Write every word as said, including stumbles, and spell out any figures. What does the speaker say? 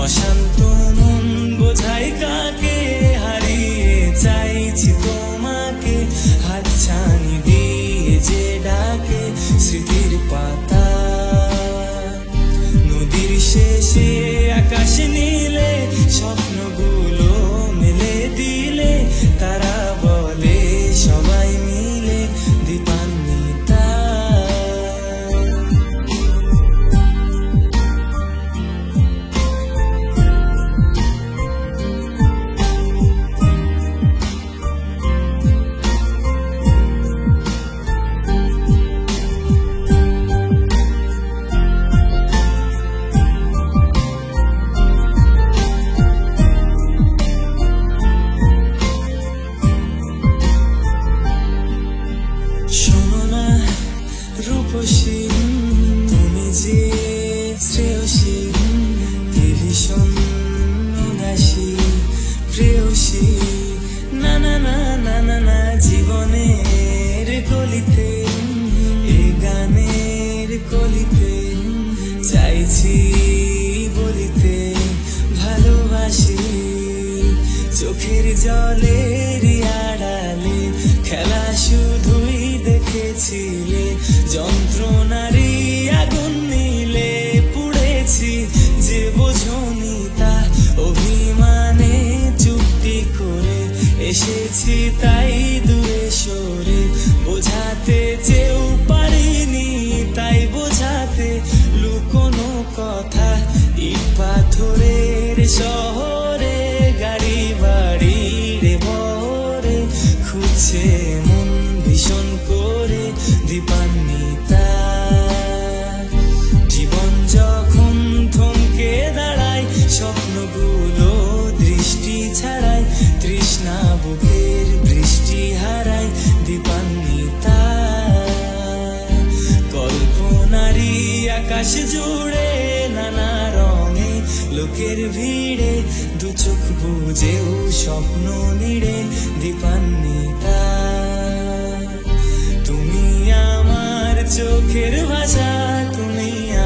অশান্ত মন বোঝাই কাকে, হারিয়ে চাইছি তোমাকে, হাতছানি দিয়ে যে ডাকে স্মৃতির পাতা। নদীর শেষে আকাশ নীলে স্বপ্নগুলো মেলে দিলে, তারা বলে সবাই মিলে দীপান্বিতা। রূপসী তুমি যে শ্রেয়সী, ভীষণ উদাসী প্রেয়সী, না না না না না না জীবনের কলিতে, এ গানের কলিতে চাইছি বলিতে ভালোবাসি। চোখের জলের আড়ালে খেলা শুধুই দেখেছিলে, যন্ত্রণারই আগুন নীলে পুড়েছি যে বোঝনি তা, অভিমানে চুক্তি করে এসেছি তাই দূরে সরে, বোঝাতে চেয়েও পারিনি তাই বোঝাতে লুকোনো কথা। ইট পাথরের শহরে গাড়ি বাড়ির ভরে খুঁজছে মন ভীষণ করে দীপান্বিতা। জীবন যখন থমকে দাঁড়ায়, স্বপ্নগুলো দৃষ্টি ছাড়ায়, তৃষ্ণা বুকের বৃষ্টি হারায় দীপান্বিতা। কল্পনারই আকাশ জুড়ে নানা রঙে লোকের ভিড়ে, দু চোখ বুঝেও স্বপ্ন নিড়ে দীপান্বিতা। তুমি আমার চোখের ভাষা, তুমি